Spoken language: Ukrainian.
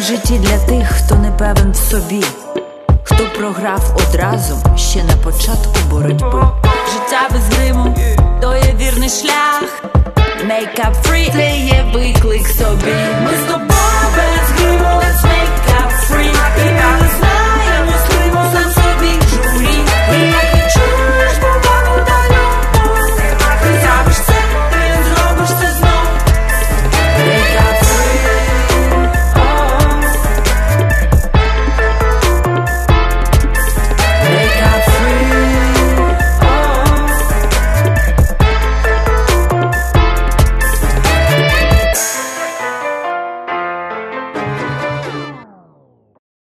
житті для тих, хто не певен в собі, хто програв одразу ще на початку боротьби. Життя без гриму – то є вірний шлях. Make up free – це є виклик собі. Ми з тобою без гриму.